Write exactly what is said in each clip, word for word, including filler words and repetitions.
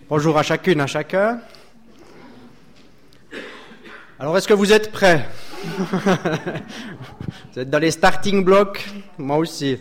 Bonjour à chacune, à chacun. Alors, est-ce que vous êtes prêts? Vous êtes dans les starting blocks? Moi aussi.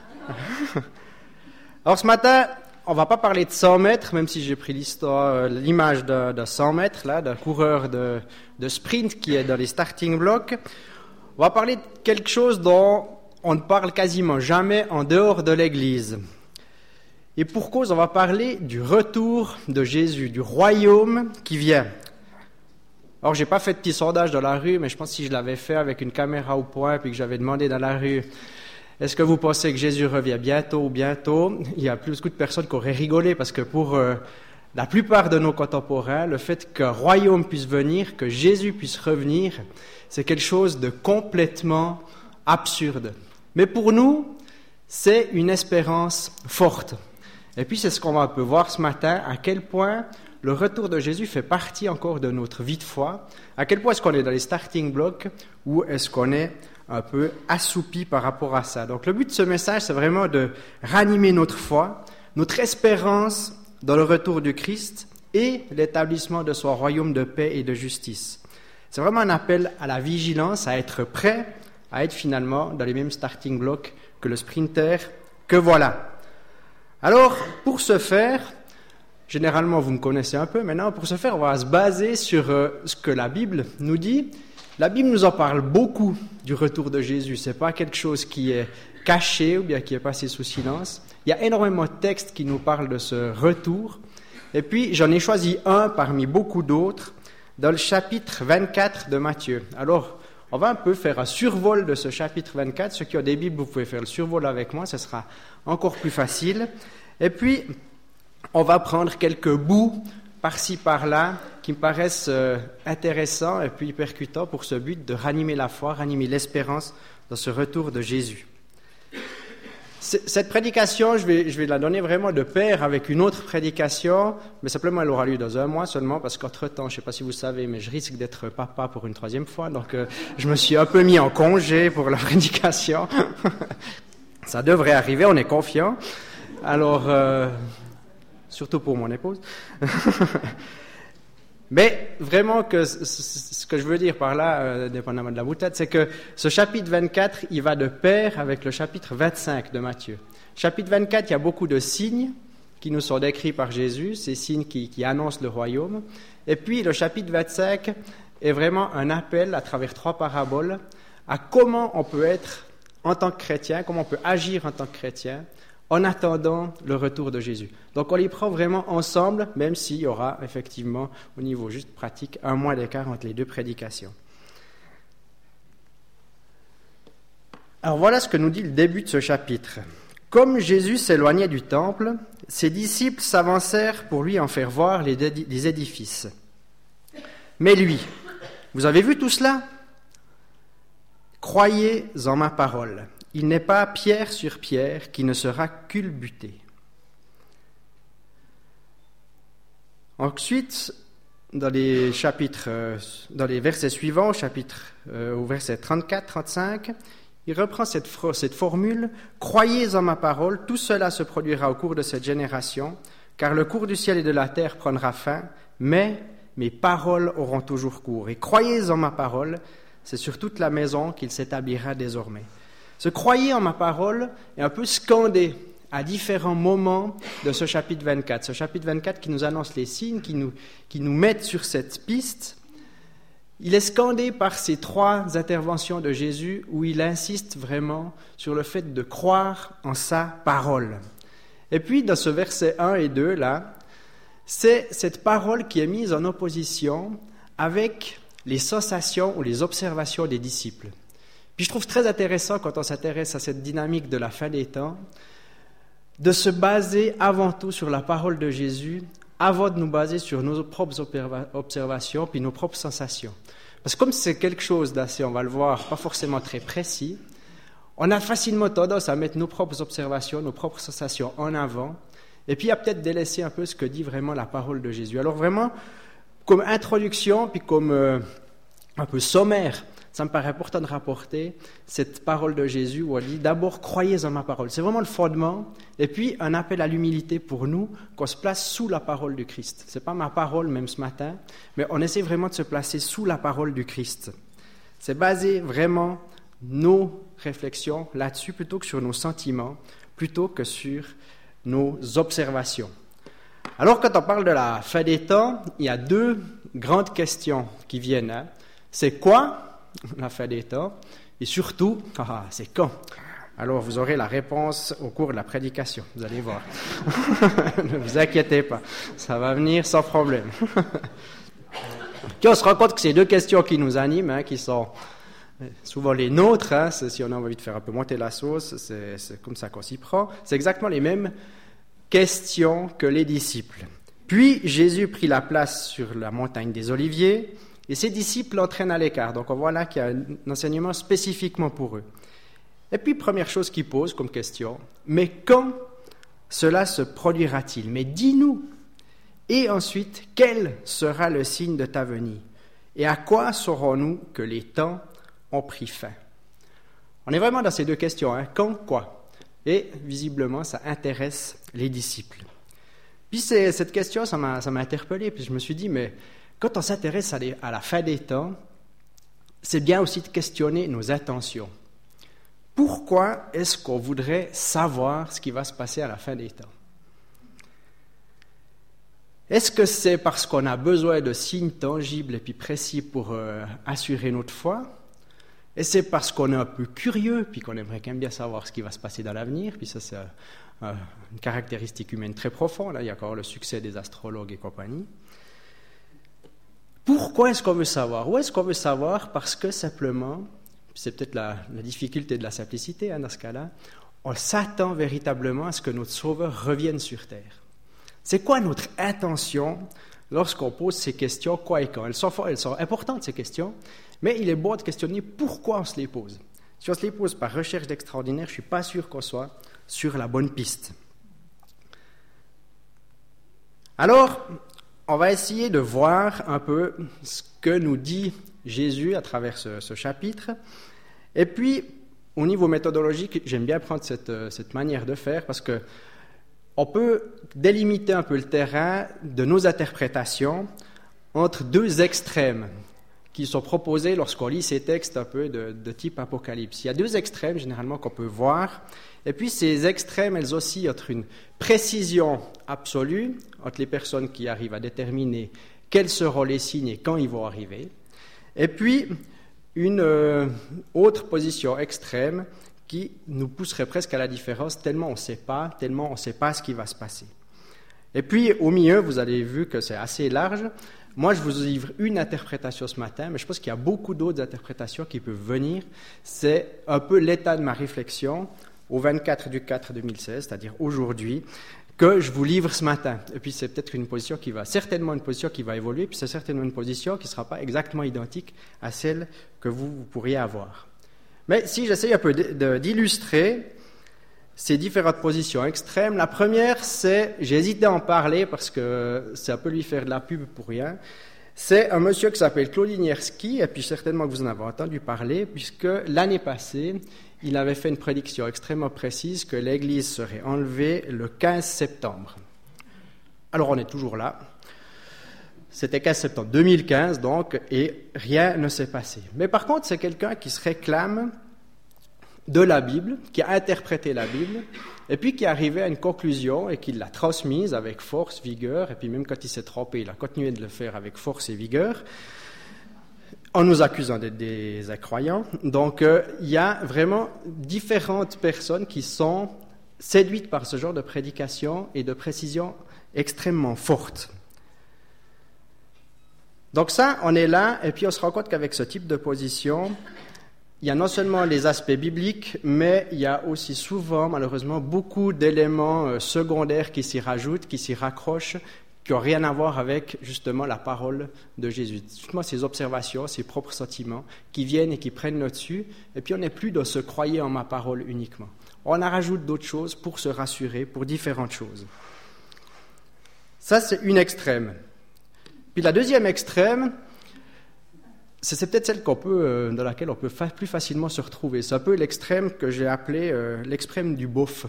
Alors, ce matin, on va pas parler de cent mètres, même si j'ai pris l'histoire, l'image de, de cent mètres, là, d'un coureur de, de sprint qui est dans les starting blocks. On va parler de quelque chose dont on ne parle quasiment jamais en dehors de l'Église. Et pour cause, on va parler du retour de Jésus, du royaume qui vient. Alors, j'ai pas fait de petit sondage dans la rue, mais je pense que si je l'avais fait avec une caméra au point, puis que j'avais demandé dans la rue, est-ce que vous pensez que Jésus revient bientôt ou bientôt? Il y a plus de personnes qui auraient rigolé, parce que pour euh, la plupart de nos contemporains, le fait qu'un royaume puisse venir, que Jésus puisse revenir, c'est quelque chose de complètement absurde. Mais pour nous, c'est une espérance forte. Et puis, c'est ce qu'on va un peu voir ce matin, à quel point le retour de Jésus fait partie encore de notre vie de foi, à quel point est-ce qu'on est dans les starting blocks ou est-ce qu'on est un peu assoupi par rapport à ça. Donc, le but de ce message, c'est vraiment de ranimer notre foi, notre espérance dans le retour du Christ et l'établissement de son royaume de paix et de justice. C'est vraiment un appel à la vigilance, à être prêt, à être finalement dans les mêmes starting blocks que le sprinter, que voilà. Alors, pour ce faire, généralement vous me connaissez un peu, maintenant pour ce faire, on va se baser sur euh, ce que la Bible nous dit. La Bible nous en parle beaucoup du retour de Jésus, ce n'est pas quelque chose qui est caché ou bien qui est passé sous silence. Il y a énormément de textes qui nous parlent de ce retour, et puis j'en ai choisi un parmi beaucoup d'autres dans le chapitre vingt-quatre de Matthieu. Alors, on va un peu faire un survol de ce chapitre vingt-quatre. Ceux qui ont des Bibles, vous pouvez faire le survol avec moi, ce sera encore plus facile. Et puis, on va prendre quelques bouts par-ci, par-là, qui me paraissent euh, intéressants et puis percutants pour ce but de ranimer la foi, ranimer l'espérance dans ce retour de Jésus. Cette prédication, je vais, je vais la donner vraiment de pair avec une autre prédication, mais simplement elle aura lieu dans un mois seulement, parce qu'entre-temps, je ne sais pas si vous savez, mais je risque d'être papa pour une troisième fois, donc euh, je me suis un peu mis en congé pour la prédication. Ça devrait arriver, on est confiant. Alors, euh, surtout pour mon épouse. Mais vraiment, que ce que je veux dire par là, euh, dépendamment de la boutade, c'est que ce chapitre vingt-quatre, il va de pair avec le chapitre vingt-cinq de Matthieu. Chapitre vingt-quatre, il y a beaucoup de signes qui nous sont décrits par Jésus, ces signes qui, qui annoncent le royaume. Et puis, le chapitre vingt-cinq est vraiment un appel à travers trois paraboles à comment on peut être en tant que chrétien, comment on peut agir en tant que chrétien, en attendant le retour de Jésus. Donc on les prend vraiment ensemble, même s'il y aura effectivement, au niveau juste pratique, un mois d'écart entre les deux prédications. Alors voilà ce que nous dit le début de ce chapitre. Comme Jésus s'éloignait du temple, ses disciples s'avancèrent pour lui en faire voir les, dédi- les édifices. Mais lui, vous avez vu tout cela? Croyez en ma parole. Il n'est pas pierre sur pierre qui ne sera culbuté. Ensuite, dans les chapitres, dans les versets suivants, au chapitre, euh, au verset trente-quatre trente-cinq, il reprend cette, cette formule « Croyez en ma parole, tout cela se produira au cours de cette génération, car le cours du ciel et de la terre prendra fin, mais mes paroles auront toujours cours. Et croyez en ma parole, c'est sur toute la maison qu'il s'établira désormais. » Ce « croyez en ma parole » est un peu scandé à différents moments de ce chapitre vingt-quatre. Ce chapitre vingt-quatre qui nous annonce les signes, qui nous, qui nous mettent sur cette piste. Il est scandé par ces trois interventions de Jésus où il insiste vraiment sur le fait de croire en sa parole. Et puis, dans ce verset un et deux, là, c'est cette parole qui est mise en opposition avec les sensations ou les observations des disciples. Puis je trouve très intéressant, quand on s'intéresse à cette dynamique de la fin des temps, de se baser avant tout sur la parole de Jésus, avant de nous baser sur nos propres observations, puis nos propres sensations. Parce que comme c'est quelque chose d'assez, on va le voir, pas forcément très précis, on a facilement tendance à mettre nos propres observations, nos propres sensations en avant, et puis à peut-être délaisser un peu ce que dit vraiment la parole de Jésus. Alors vraiment, comme introduction, puis comme euh, un peu sommaire ça me paraît important de rapporter cette parole de Jésus où il dit d'abord croyez en ma parole. C'est vraiment le fondement. Et puis un appel à l'humilité pour nous, qu'on se place sous la parole du Christ. Ce n'est pas ma parole même ce matin, mais on essaie vraiment de se placer sous la parole du Christ. C'est basé vraiment nos réflexions là-dessus plutôt que sur nos sentiments, plutôt que sur nos observations. Alors, quand on parle de la fin des temps, il y a deux grandes questions qui viennent. Hein. C'est quoi la fin des temps? Et surtout, ah, c'est quand? Alors, vous aurez la réponse au cours de la prédication, vous allez voir. Ne vous inquiétez pas, ça va venir sans problème. Puis on se rend compte que ces deux questions qui nous animent, hein, qui sont souvent les nôtres, hein, si on a envie de faire un peu monter la sauce, c'est, c'est comme ça qu'on s'y prend, c'est exactement les mêmes questions que les disciples. Puis Jésus prit la place sur la montagne des Oliviers et ses disciples l'entraînent à l'écart. Donc on voit là qu'il y a un enseignement spécifiquement pour eux. Et puis première chose qu'ils posent comme question, mais quand cela se produira-t-il? Mais dis-nous. Et ensuite, quel sera le signe de ta venue? Et à quoi saurons-nous que les temps ont pris fin? On est vraiment dans ces deux questions, hein? Quand, quoi? Et visiblement, ça intéresse les disciples. Puis c'est, cette question, ça m'a, ça m'a interpellé, puis je me suis dit, mais quand on s'intéresse à, les, à la fin des temps, c'est bien aussi de questionner nos intentions. Pourquoi est-ce qu'on voudrait savoir ce qui va se passer à la fin des temps? Est-ce que c'est parce qu'on a besoin de signes tangibles et puis précis pour euh, assurer notre foi? Et c'est parce qu'on est un peu curieux, puis qu'on aimerait quand même bien savoir ce qui va se passer dans l'avenir, puis ça c'est euh, une caractéristique humaine très profonde, là, il y a encore le succès des astrologues et compagnie. Pourquoi est-ce qu'on veut savoir? Ou est-ce qu'on veut savoir parce que simplement, c'est peut-être la, la difficulté de la simplicité hein, dans ce cas-là, on s'attend véritablement à ce que notre Sauveur revienne sur terre. C'est quoi notre intention lorsqu'on pose ces questions, quoi et quand? Elles sont, elles sont importantes ces questions, mais il est bon de questionner pourquoi on se les pose. Si on se les pose par recherche d'extraordinaire, je ne suis pas sûr qu'on soit sur la bonne piste. Alors, on va essayer de voir un peu ce que nous dit Jésus à travers ce, ce chapitre. Et puis, au niveau méthodologique, j'aime bien prendre cette, cette manière de faire parce que on peut délimiter un peu le terrain de nos interprétations entre deux extrêmes qui sont proposés lorsqu'on lit ces textes un peu de, de type apocalypse. Il y a deux extrêmes généralement qu'on peut voir, et puis ces extrêmes, elles oscillent entre une précision absolue, entre les personnes qui arrivent à déterminer quels seront les signes et quand ils vont arriver, et puis une euh, autre position extrême qui nous pousserait presque à la différence, tellement on ne sait pas, tellement on ne sait pas ce qui va se passer. Et puis, au milieu, vous avez vu que c'est assez large. Moi, je vous livre une interprétation ce matin, mais je pense qu'il y a beaucoup d'autres interprétations qui peuvent venir. C'est un peu l'état de ma réflexion au vingt-quatre du quatre deux mille seize, c'est-à-dire aujourd'hui, que je vous livre ce matin. Et puis, c'est peut-être une position qui va, certainement une position qui va évoluer, puis c'est certainement une position qui ne sera pas exactement identique à celle que vous, vous pourriez avoir. Mais si j'essaye un peu de, de, d'illustrer ces différentes positions extrêmes, la première, c'est, j'ai hésité à en parler parce que c'est un peu lui faire de la pub pour rien, c'est un monsieur qui s'appelle Klodinierski, et puis certainement que vous en avez entendu parler, puisque l'année passée, il avait fait une prédiction extrêmement précise que l'Église serait enlevée le quinze septembre. Alors on est toujours là. C'était quinze septembre deux mille quinze, donc, et rien ne s'est passé. Mais par contre, c'est quelqu'un qui se réclame de la Bible, qui a interprété la Bible, et puis qui est arrivé à une conclusion et qui l'a transmise avec force, vigueur, et puis même quand il s'est trompé, il a continué de le faire avec force et vigueur, en nous accusant d'être des incroyants. Donc, euh, il y a vraiment différentes personnes qui sont séduites par ce genre de prédication et de précision extrêmement forte. Donc ça, on est là, et puis on se rend compte qu'avec ce type de position, il y a non seulement les aspects bibliques, mais il y a aussi souvent, malheureusement, beaucoup d'éléments secondaires qui s'y rajoutent, qui s'y raccrochent, qui n'ont rien à voir avec, justement, la parole de Jésus. Justement, ces observations, ces propres sentiments qui viennent et qui prennent le dessus, et puis on n'est plus dans ce « croyez en ma parole » uniquement. On en rajoute d'autres choses pour se rassurer, pour différentes choses. Ça, c'est une extrême. Puis la deuxième extrême, c'est, c'est peut-être celle qu'on peut, euh, dans laquelle on peut fa- plus facilement se retrouver. C'est un peu l'extrême que j'ai appelé euh, l'extrême du beauf.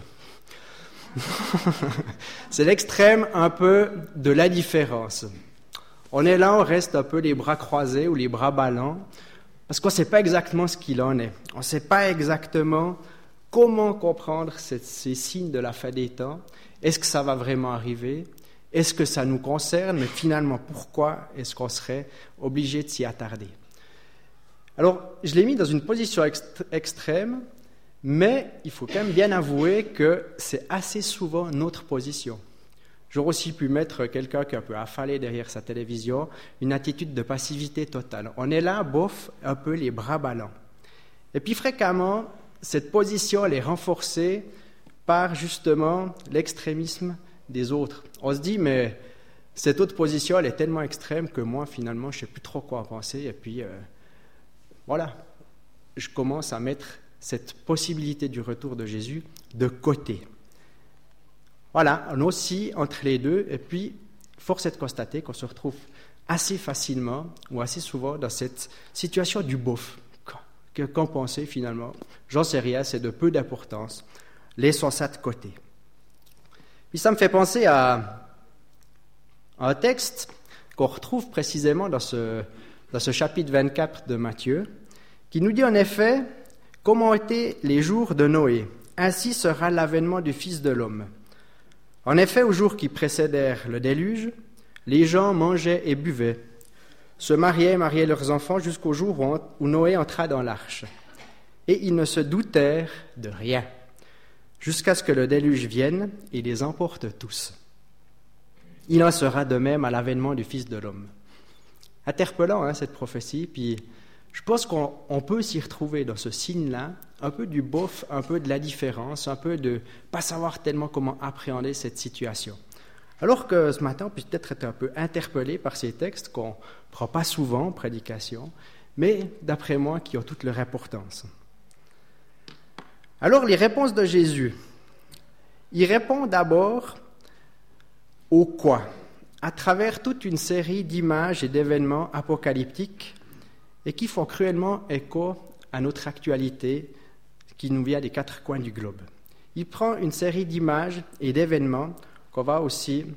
C'est l'extrême un peu de l'indifférence. On est là, on reste un peu les bras croisés ou les bras ballants, parce qu'on ne sait pas exactement ce qu'il en est. On ne sait pas exactement comment comprendre ces, ces signes de la fin des temps. Est-ce que ça va vraiment arriver ? Est-ce que ça nous concerne ? Mais finalement, pourquoi est-ce qu'on serait obligé de s'y attarder ? Alors, je l'ai mis dans une position ext- extrême, mais il faut quand même bien avouer que c'est assez souvent notre position. J'aurais aussi pu mettre quelqu'un qui est un peu affalé derrière sa télévision, une attitude de passivité totale. On est là, bof, un peu les bras ballants. Et puis fréquemment, cette position, elle est renforcée par justement l'extrémisme des autres. On se dit, mais cette autre position, elle est tellement extrême que moi, finalement, je ne sais plus trop quoi en penser. Et puis, euh, voilà, je commence à mettre cette possibilité du retour de Jésus de côté. Voilà, on oscille entre les deux, et puis, force est de constater qu'on se retrouve assez facilement, ou assez souvent, dans cette situation du beauf. Que, qu'en penser finalement ? J'en sais rien, c'est de peu d'importance. Laissons ça de côté. Puis ça me fait penser à, à un texte qu'on retrouve précisément dans ce, dans ce chapitre vingt-quatre de Matthieu, qui nous dit en effet comment étaient les jours de Noé. Ainsi sera l'avènement du Fils de l'homme. En effet, aux jours qui précédèrent le déluge, les gens mangeaient et buvaient, se mariaient et mariaient leurs enfants jusqu'au jour où, où Noé entra dans l'arche. Et ils ne se doutèrent de rien, jusqu'à ce que le déluge vienne et les emporte tous. Il en sera de même à l'avènement du Fils de l'homme. Interpellant, hein, cette prophétie, puis je pense qu'on on peut s'y retrouver dans ce signe-là, un peu du bof, un peu de l'indifférence, un peu de ne pas savoir tellement comment appréhender cette situation. Alors que ce matin, on peut peut-être être un peu interpellé par ces textes qu'on ne prend pas souvent en prédication, mais d'après moi, qui ont toute leur importance. Alors, les réponses de Jésus. Il répond d'abord au quoi, à travers toute une série d'images et d'événements apocalyptiques et qui font cruellement écho à notre actualité qui nous vient des quatre coins du globe. Il prend une série d'images et d'événements qu'on va aussi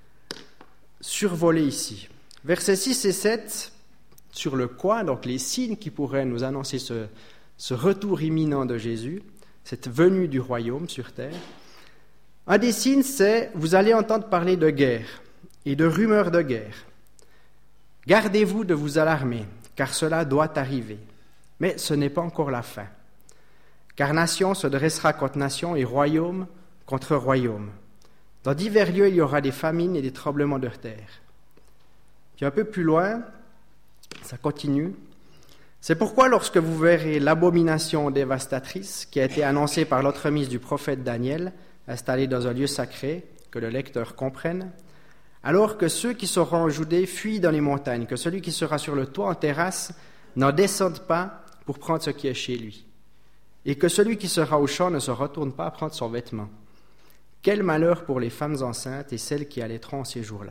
survoler ici. Versets six et sept, sur le quoi, donc les signes qui pourraient nous annoncer ce, ce retour imminent de Jésus, cette venue du royaume sur terre. Un des signes, c'est « Vous allez entendre parler de guerre et de rumeurs de guerre. Gardez-vous de vous alarmer, car cela doit arriver. Mais ce n'est pas encore la fin. Car nation se dressera contre nation et royaume contre royaume. Dans divers lieux, il y aura des famines et des tremblements de terre. » Puis un peu plus loin, ça continue. « C'est pourquoi lorsque vous verrez l'abomination dévastatrice qui a été annoncée par l'entremise du prophète Daniel, installée dans un lieu sacré, que le lecteur comprenne, alors que ceux qui seront en Judée fuient dans les montagnes, que celui qui sera sur le toit en terrasse n'en descende pas pour prendre ce qui est chez lui, et que celui qui sera au champ ne se retourne pas à prendre son vêtement. Quel malheur pour les femmes enceintes et celles qui allaiteront en ces jours-là. »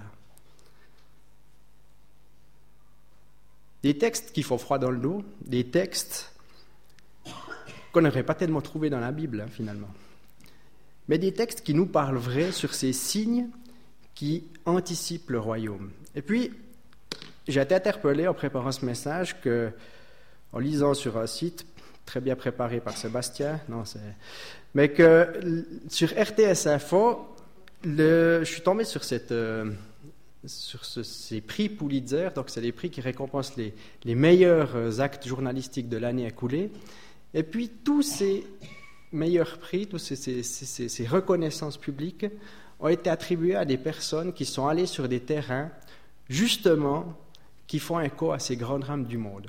Des textes qui font froid dans le dos, des textes qu'on n'aurait pas tellement trouvés dans la Bible, hein, finalement. Mais des textes qui nous parlent vrai sur ces signes qui anticipent le royaume. Et puis, j'ai été interpellé en préparant ce message que, en lisant sur un site très bien préparé par Sébastien, non, c'est... mais que sur R T S Info, le... je suis tombé sur cette... Euh... sur ce, ces prix Pulitzer, donc c'est les prix qui récompensent les, les meilleurs actes journalistiques de l'année écoulée, et puis tous ces meilleurs prix, toutes ces, ces, ces, ces reconnaissances publiques ont été attribuées à des personnes qui sont allées sur des terrains, justement, qui font écho à ces grandes rames du monde.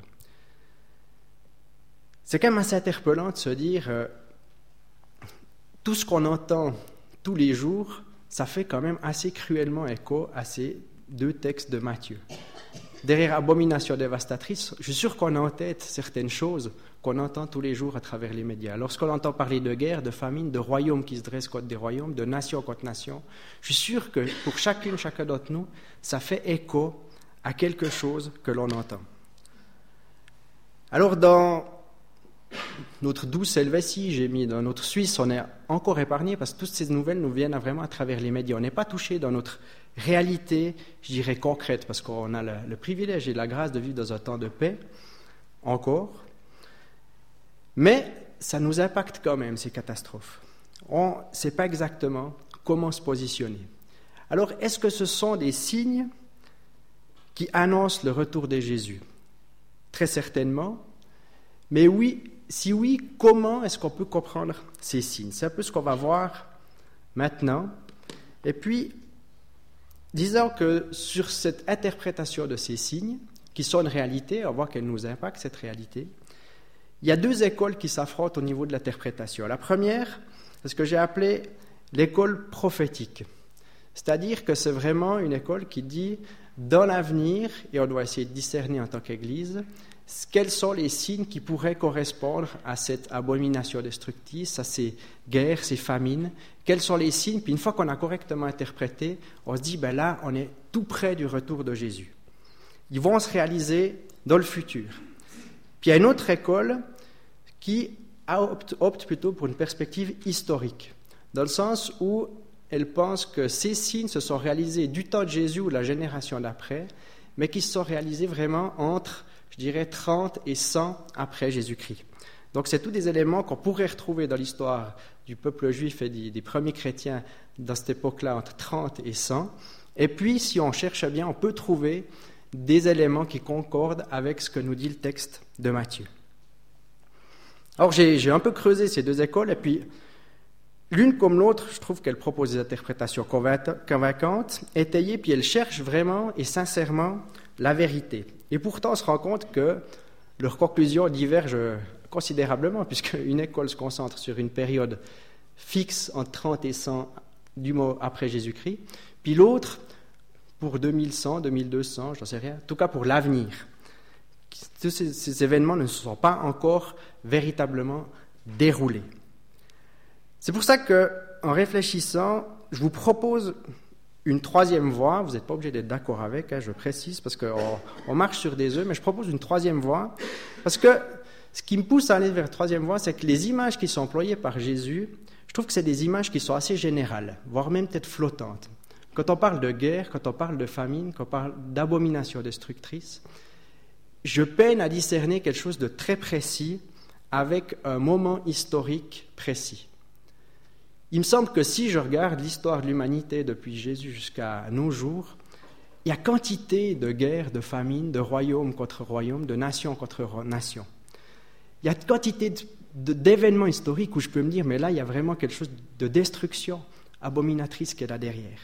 C'est quand même assez interpellant de se dire, euh, tout ce qu'on entend tous les jours, ça fait quand même assez cruellement écho à ces deux textes de Matthieu. Derrière abomination dévastatrice, je suis sûr qu'on a en tête certaines choses qu'on entend tous les jours à travers les médias. Lorsqu'on entend parler de guerre, de famine, de royaumes qui se dressent contre des royaumes, de nation contre nation, je suis sûr que pour chacune, chacun d'entre nous, ça fait écho à quelque chose que l'on entend. Alors dans notre douce Helvétie, j'ai mis dans notre Suisse, on est encore épargné parce que toutes ces nouvelles nous viennent vraiment à travers les médias. On n'est pas touché dans notre réalité, je dirais concrète, parce qu'on a le, le privilège et la grâce de vivre dans un temps de paix, encore. Mais ça nous impacte quand même, ces catastrophes. On ne sait pas exactement comment se positionner. Alors, est-ce que ce sont des signes qui annoncent le retour de Jésus ? Très certainement. Mais oui, si oui, comment est-ce qu'on peut comprendre ces signes ? C'est un peu ce qu'on va voir maintenant. Et puis, disons que sur cette interprétation de ces signes, qui sont une réalité, on voit qu'elle nous impacte, cette réalité, il y a deux écoles qui s'affrontent au niveau de l'interprétation. La première, c'est ce que j'ai appelé l'école prophétique. C'est-à-dire que c'est vraiment une école qui dit, dans l'avenir, et on doit essayer de discerner en tant qu'Église, quels sont les signes qui pourraient correspondre à cette abomination destructrice, à ces guerres, ces famines. Quels sont les signes? Puis une fois qu'on a correctement interprété, on se dit, ben là, on est tout près du retour de Jésus. Ils vont se réaliser dans le futur. Puis il y a une autre école qui opte, opte plutôt pour une perspective historique, dans le sens où elle pense que ces signes se sont réalisés du temps de Jésus ou la génération d'après, mais qui se sont réalisés vraiment entre, je dirais, trente et cent après Jésus-Christ. Donc c'est tous des éléments qu'on pourrait retrouver dans l'histoire du peuple juif et des, des premiers chrétiens dans cette époque-là, entre trente et cent. Et puis, si on cherche bien, on peut trouver des éléments qui concordent avec ce que nous dit le texte de Matthieu. Alors j'ai, j'ai un peu creusé ces deux écoles, et puis l'une comme l'autre, je trouve qu'elle propose des interprétations convaincantes, étayées, puis elle cherche vraiment et sincèrement la vérité. Et pourtant, on se rend compte que leurs conclusions divergent considérablement, puisqu'une école se concentre sur une période fixe entre trente et cent du mot après Jésus-Christ, puis l'autre pour deux mille cent, deux mille deux cents, je n'en sais rien, en tout cas pour l'avenir. Tous ces, ces événements ne se sont pas encore véritablement déroulés. C'est pour ça qu'en réfléchissant, je vous propose une troisième voie. Vous n'êtes pas obligé d'être d'accord avec, hein, je précise, parce qu'on on marche sur des œufs, mais je propose une troisième voie, parce que ce qui me pousse à aller vers la troisième voie, c'est que les images qui sont employées par Jésus, je trouve que c'est des images qui sont assez générales, voire même peut-être flottantes. Quand on parle de guerre, quand on parle de famine, quand on parle d'abomination destructrice, je peine à discerner quelque chose de très précis avec un moment historique précis. Il me semble que si je regarde l'histoire de l'humanité depuis Jésus jusqu'à nos jours, il y a quantité de guerres, de famines, de royaumes contre royaumes, de nations contre nations. Il y a quantité de, de, d'événements historiques où je peux me dire, mais là, il y a vraiment quelque chose de destruction abominatrice qui est là derrière.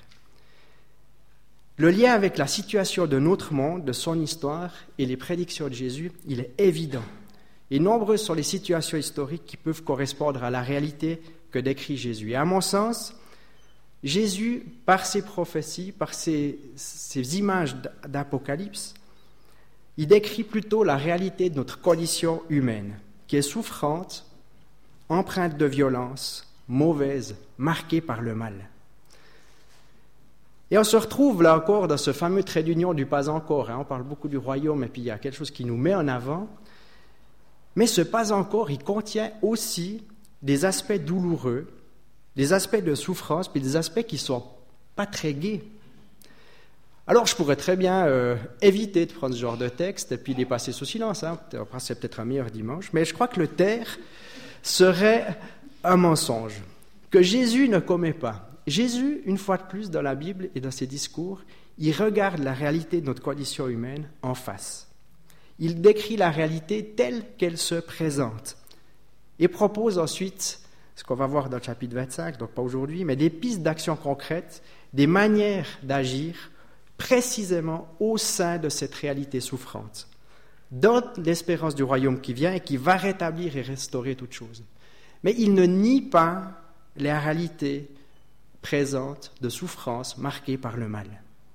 Le lien avec la situation de notre monde, de son histoire et les prédictions de Jésus, il est évident. Et nombreuses sont les situations historiques qui peuvent correspondre à la réalité que décrit Jésus. Et à mon sens, Jésus, par ses prophéties, par ses, ses images d'Apocalypse, il décrit plutôt la réalité de notre condition humaine, qui est souffrante, empreinte de violence, mauvaise, marquée par le mal. Et on se retrouve là encore dans ce fameux trait d'union du pas encore. Hein. On parle beaucoup du royaume et puis il y a quelque chose qui nous met en avant. Mais ce pas encore, il contient aussi des aspects douloureux, des aspects de souffrance, puis des aspects qui ne sont pas très gais. Alors je pourrais très bien euh, éviter de prendre ce genre de texte et puis les passer sous silence. Hein. C'est peut-être un meilleur dimanche. Mais je crois que le taire serait un mensonge que Jésus ne commet pas. Jésus, une fois de plus, dans la Bible et dans ses discours, il regarde la réalité de notre condition humaine en face. Il décrit la réalité telle qu'elle se présente et propose ensuite, ce qu'on va voir dans le chapitre vingt-cinq, donc pas aujourd'hui, mais des pistes d'action concrètes, des manières d'agir précisément au sein de cette réalité souffrante, dans l'espérance du royaume qui vient et qui va rétablir et restaurer toutes choses. Mais il ne nie pas la réalité présente de souffrance marquée par le mal.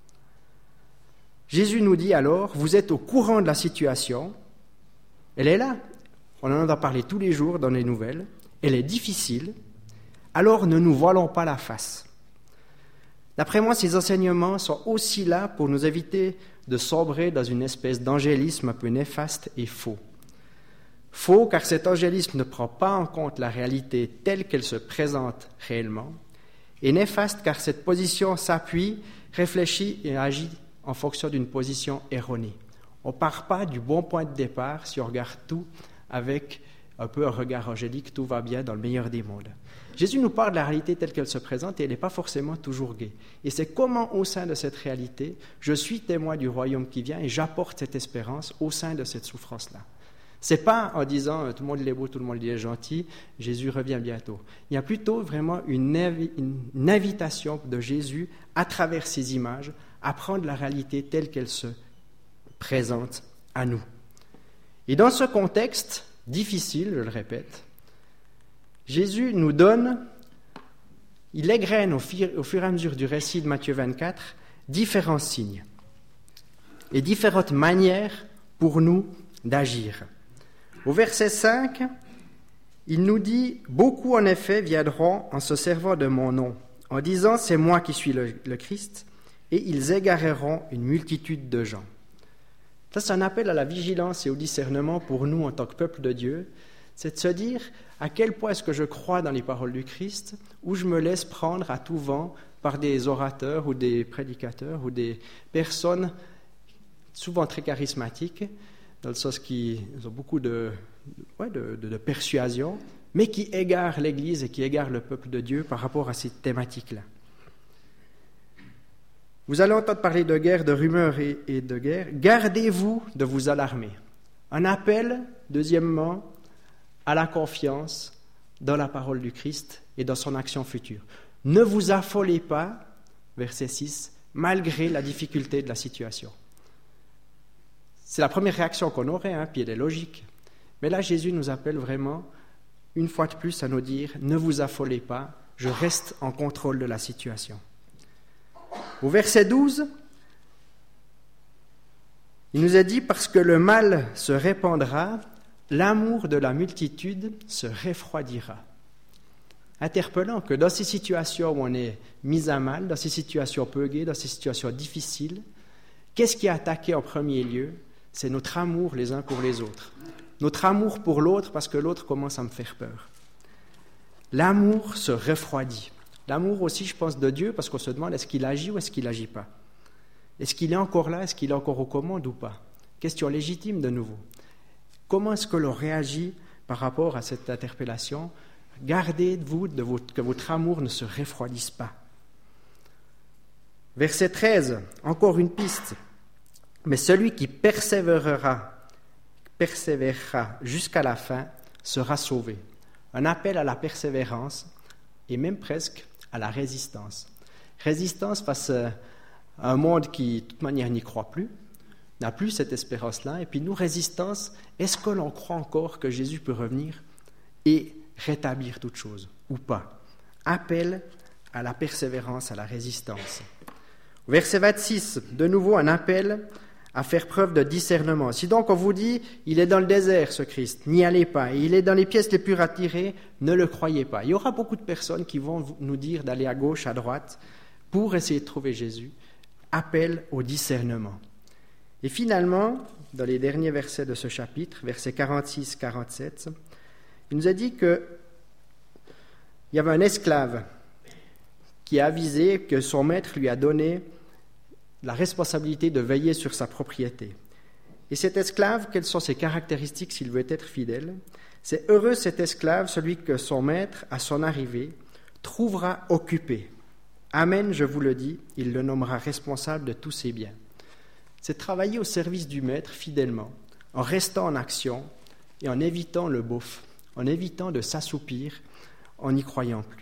Jésus nous dit alors, vous êtes au courant de la situation, elle est là, on en entend parler tous les jours dans les nouvelles, elle est difficile, alors ne nous voilons pas la face. D'après moi, ces enseignements sont aussi là pour nous éviter de sombrer dans une espèce d'angélisme un peu néfaste et faux. Faux, car cet angélisme ne prend pas en compte la réalité telle qu'elle se présente réellement. Et néfaste, car cette position s'appuie, réfléchit et agit en fonction d'une position erronée. On ne part pas du bon point de départ si on regarde tout avec un peu un regard angélique, tout va bien dans le meilleur des mondes. Jésus nous parle de la réalité telle qu'elle se présente et elle n'est pas forcément toujours gaie. Et c'est comment, au sein de cette réalité, je suis témoin du royaume qui vient et j'apporte cette espérance au sein de cette souffrance-là. Ce n'est pas en disant tout le monde est beau, tout le monde est gentil, Jésus revient bientôt. Il y a plutôt vraiment une, invi- une invitation de Jésus à travers ces images à prendre la réalité telle qu'elle se présente à nous. Et dans ce contexte difficile, je le répète, Jésus nous donne, il égrène au fur, au fur et à mesure du récit de Matthieu vingt-quatre différents signes et différentes manières pour nous d'agir. Au verset cinq, il nous dit « Beaucoup en effet viendront en se servant de mon nom, en disant « C'est moi qui suis le, le Christ », et ils égareront une multitude de gens. » Ça, c'est un appel à la vigilance et au discernement pour nous en tant que peuple de Dieu. C'est de se dire à quel point est-ce que je crois dans les paroles du Christ ou je me laisse prendre à tout vent par des orateurs ou des prédicateurs ou des personnes souvent très charismatiques, dans le sens qu'ils ont beaucoup de, ouais, de, de, de persuasion, mais qui égarent l'Église et qui égarent le peuple de Dieu par rapport à ces thématiques-là. Vous allez entendre parler de guerre, de rumeurs et, et de guerre. Gardez-vous de vous alarmer. Un appel, deuxièmement, à la confiance dans la parole du Christ et dans son action future. Ne vous affolez pas, verset six, malgré la difficulté de la situation. C'est la première réaction qu'on aurait, hein, puis elle est logique. Mais là, Jésus nous appelle vraiment, une fois de plus, à nous dire « Ne vous affolez pas, je reste en contrôle de la situation. » Au verset douze, il nous a dit « Parce que le mal se répandra, l'amour de la multitude se refroidira. » Interpellant que dans ces situations où on est mis à mal, dans ces situations peu gaies, dans ces situations difficiles, qu'est-ce qui est attaqué en premier lieu ? C'est notre amour les uns pour les autres. Notre amour pour l'autre parce que l'autre commence à me faire peur. L'amour se refroidit. L'amour aussi, je pense, de Dieu, parce qu'on se demande est-ce qu'il agit ou est-ce qu'il n'agit pas ? Est-ce qu'il est encore là ? Est-ce qu'il est encore aux commandes ou pas ? Question légitime de nouveau. Comment est-ce que l'on réagit par rapport à cette interpellation ? Gardez-vous de votre, que votre amour ne se refroidisse pas. Verset treize, encore une piste. Mais celui qui persévérera, persévérera jusqu'à la fin sera sauvé. Un appel à la persévérance et même presque à la résistance. Résistance face à un monde qui, de toute manière, n'y croit plus, n'a plus cette espérance-là. Et puis nous, résistance, est-ce que l'on croit encore que Jésus peut revenir et rétablir toute chose ou pas ? Appel à la persévérance, à la résistance. Verset vingt-six, de nouveau un appel à faire preuve de discernement. Si donc on vous dit, il est dans le désert ce Christ, n'y allez pas, et il est dans les pièces les plus retirées, ne le croyez pas. Il y aura beaucoup de personnes qui vont nous dire d'aller à gauche, à droite, pour essayer de trouver Jésus. Appel au discernement. Et finalement, dans les derniers versets de ce chapitre, versets quarante-six quarante-sept, il nous a dit qu'il y avait un esclave qui a avisé que son maître lui a donné la responsabilité de veiller sur sa propriété. Et cet esclave, quelles sont ses caractéristiques s'il veut être fidèle ? C'est heureux cet esclave, celui que son maître, à son arrivée, trouvera occupé. Amen, je vous le dis, il le nommera responsable de tous ses biens. C'est travailler au service du maître fidèlement, en restant en action et en évitant le beauf, en évitant de s'assoupir, en n'y croyant plus.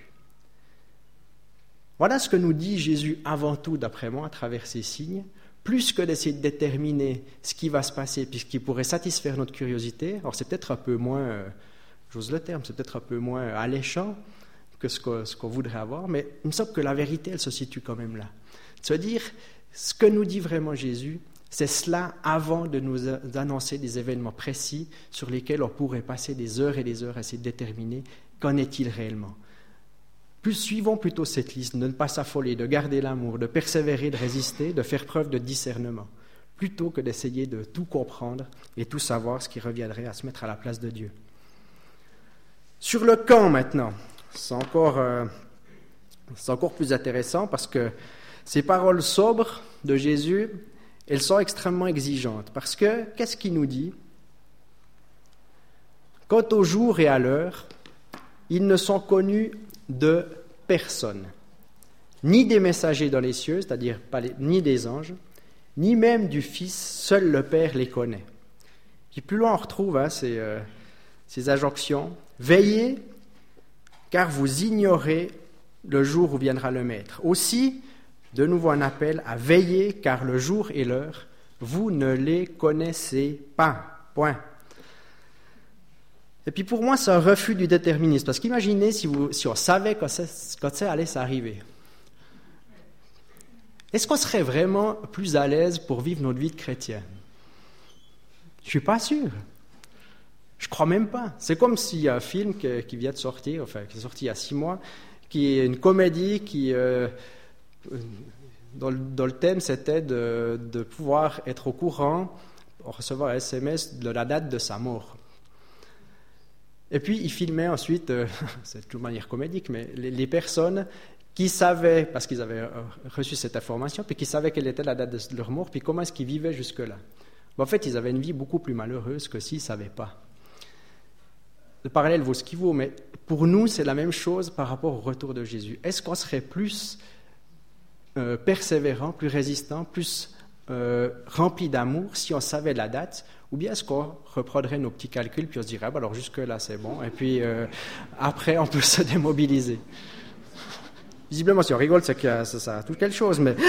Voilà ce que nous dit Jésus avant tout, d'après moi, à travers ces signes, plus que d'essayer de déterminer ce qui va se passer, puis ce qui pourrait satisfaire notre curiosité. Alors c'est peut-être un peu moins, euh, j'ose le terme, c'est peut-être un peu moins alléchant que ce, que ce qu'on voudrait avoir, mais il me semble que la vérité, elle se situe quand même là. De se dire, ce que nous dit vraiment Jésus, c'est cela avant de nous annoncer des événements précis sur lesquels on pourrait passer des heures et des heures à essayer de déterminer qu'en est-il réellement. Plus suivons plutôt cette liste, de ne pas s'affoler, de garder l'amour, de persévérer, de résister, de faire preuve de discernement. plutôt que d'essayer de tout comprendre et tout savoir, ce qui reviendrait à se mettre à la place de Dieu. Sur le quand maintenant, c'est encore, euh, c'est encore plus intéressant parce que ces paroles sobres de Jésus, elles sont extrêmement exigeantes. Parce que, qu'est-ce qu'il nous dit ? Quant au jour et à l'heure, ils ne sont connus de personne, ni des messagers dans les cieux, c'est-à-dire pas les, ni des anges, ni même du Fils, seul le Père les connaît. Puis plus loin on retrouve hein, ces, euh, ces injonctions. Veillez, car vous ignorez le jour où viendra le Maître. Aussi, de nouveau un appel à veiller, car le jour et l'heure, vous ne les connaissez pas. Point. Et puis pour moi, c'est un refus du déterminisme. Parce qu'imaginez si, vous, si on savait quand, quand ça allait s'arriver. Est-ce qu'on serait vraiment plus à l'aise pour vivre notre vie de chrétien ? Je ne suis pas sûr. Je ne crois même pas. C'est comme s'il y a un film que, qui vient de sortir, enfin qui est sorti il y a six mois, qui est une comédie qui, euh, dont, dont le thème c'était de, de pouvoir être au courant, recevoir un S M S de la date de sa mort. Et puis, il filmait ensuite, euh, c'est de toute manière comédique, mais les, les personnes qui savaient, parce qu'ils avaient reçu cette information, puis qui savaient quelle était la date de leur mort, puis comment est-ce qu'ils vivaient jusque-là. Bon, en fait, ils avaient une vie beaucoup plus malheureuse que s'ils ne savaient pas. Le parallèle vaut ce qu'il vaut, mais pour nous, c'est la même chose par rapport au retour de Jésus. Est-ce qu'on serait plus euh, persévérant, plus résistant, plus euh, rempli d'amour si on savait la date ? Ou bien est-ce qu'on reprendrait nos petits calculs puis on se dirait, ah, bah alors jusque-là c'est bon, et puis euh, après on peut se démobiliser. Visiblement, si on rigole, c'est que ça, ça a tout quelque chose, mais...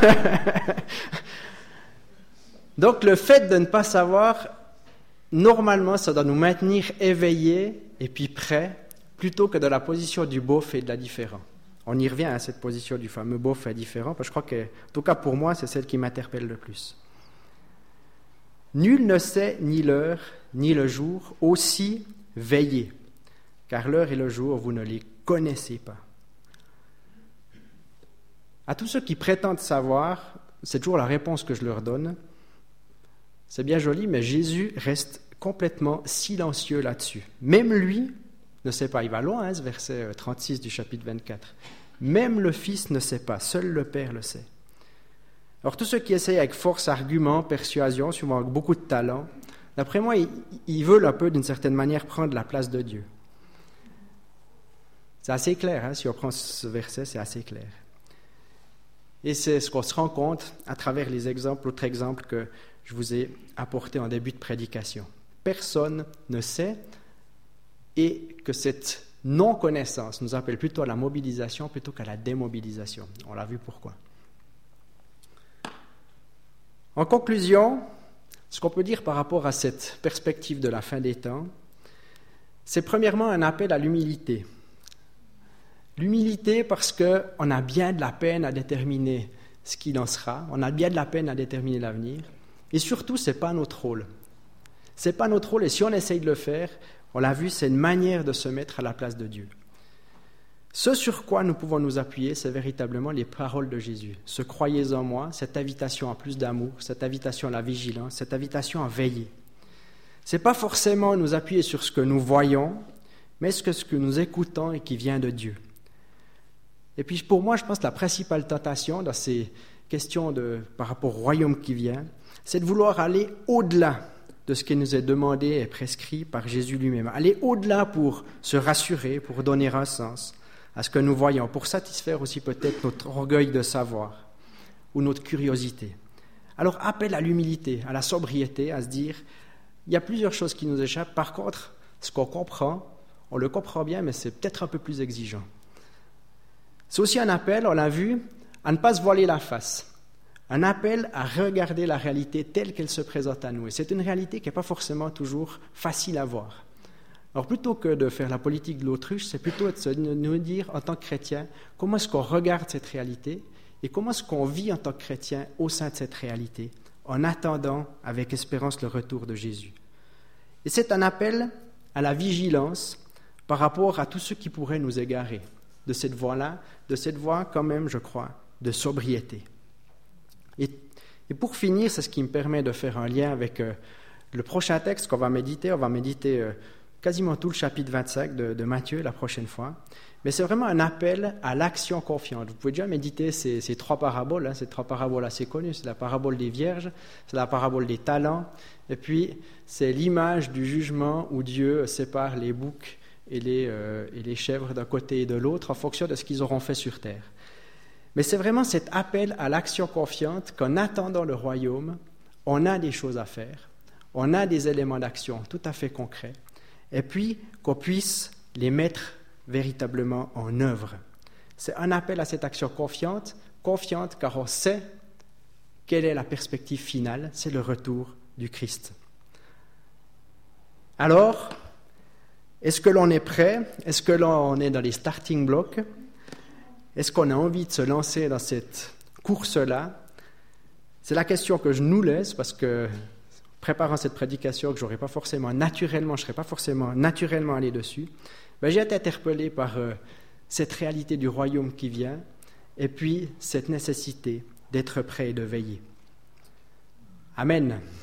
Donc le fait de ne pas savoir, normalement, ça doit nous maintenir éveillés et puis prêts, plutôt que de la position du beauf et de l'indifférent. On y revient à cette position du fameux beauf et indifférent, parce que je crois que, en tout cas pour moi, c'est celle qui m'interpelle le plus. Nul ne sait ni l'heure, ni le jour, aussi veillez, car l'heure et le jour, vous ne les connaissez pas. À tous ceux qui prétendent savoir, c'est toujours la réponse que je leur donne. C'est bien joli, mais Jésus reste complètement silencieux là-dessus. Même lui ne sait pas. Il va loin, hein, ce verset trente-six du chapitre vingt-quatre. Même le Fils ne sait pas, seul le Père le sait. Alors tous ceux qui essayent avec force, argument, persuasion, souvent avec beaucoup de talent, d'après moi, ils, ils veulent un peu, d'une certaine manière, prendre la place de Dieu. C'est assez clair, hein, si on prend ce verset, c'est assez clair. Et c'est ce qu'on se rend compte à travers les exemples, l'autre exemple que je vous ai apporté en début de prédication. Personne ne sait, et que cette non-connaissance nous appelle plutôt à la mobilisation plutôt qu'à la démobilisation. On l'a vu pourquoi. En conclusion, ce qu'on peut dire par rapport à cette perspective de la fin des temps, c'est premièrement un appel à l'humilité. L'humilité parce qu'on a bien de la peine à déterminer ce qu'il en sera, on a bien de la peine à déterminer l'avenir, et surtout, ce n'est pas notre rôle. Ce n'est pas notre rôle, et si on essaye de le faire, on l'a vu, c'est une manière de se mettre à la place de Dieu. Ce sur quoi nous pouvons nous appuyer, c'est véritablement les paroles de Jésus. « Se croyez en moi », cette invitation à plus d'amour, cette invitation à la vigilance, cette invitation à veiller. Ce n'est pas forcément nous appuyer sur ce que nous voyons, mais ce que, ce que nous écoutons et qui vient de Dieu. Et puis pour moi, je pense que la principale tentation dans ces questions de, par rapport au royaume qui vient, c'est de vouloir aller au-delà de ce qui nous est demandé et prescrit par Jésus lui-même. Aller au-delà pour se rassurer, pour donner un sens à ce que nous voyons, pour satisfaire aussi peut-être notre orgueil de savoir ou notre curiosité. Alors appel à l'humilité, à la sobriété, à se dire, il y a plusieurs choses qui nous échappent. Par contre, ce qu'on comprend, on le comprend bien, mais c'est peut-être un peu plus exigeant. C'est aussi un appel, on l'a vu, à ne pas se voiler la face. Un appel à regarder la réalité telle qu'elle se présente à nous. Et c'est une réalité qui n'est pas forcément toujours facile à voir. Alors plutôt que de faire la politique de l'autruche, c'est plutôt de nous dire en tant que chrétiens, comment est-ce qu'on regarde cette réalité et comment est-ce qu'on vit en tant que chrétien au sein de cette réalité, en attendant avec espérance le retour de Jésus. Et c'est un appel à la vigilance par rapport à tous ceux qui pourraient nous égarer de cette voie-là, de cette voie quand même, je crois, de sobriété. Et, Et pour finir, c'est ce qui me permet de faire un lien avec euh, le prochain texte qu'on va méditer. On va méditer euh, quasiment tout le chapitre vingt-cinq de, de Matthieu la prochaine fois. Mais c'est vraiment un appel à l'action confiante. Vous pouvez déjà méditer ces, ces trois paraboles, hein, ces trois paraboles assez connues. C'est la parabole des vierges, c'est la parabole des talents, et puis c'est l'image du jugement où Dieu sépare les boucs et les, euh, et les chèvres d'un côté et de l'autre en fonction de ce qu'ils auront fait sur terre. Mais c'est vraiment cet appel à l'action confiante qu'en attendant le royaume, on a des choses à faire, on a des éléments d'action tout à fait concrets, et puis qu'on puisse les mettre véritablement en œuvre. C'est un appel à cette action confiante, confiante car on sait quelle est la perspective finale, c'est le retour du Christ. Alors, est-ce que l'on est prêt? Est-ce que l'on est dans les starting blocks? Est-ce qu'on a envie de se lancer dans cette course-là? C'est la question que je nous laisse parce que, préparant cette prédication que j'aurais pas forcément naturellement, je ne serais pas forcément naturellement allé dessus, ben, j'ai été interpellé par euh, cette réalité du royaume qui vient et puis cette nécessité d'être prêt et de veiller. Amen.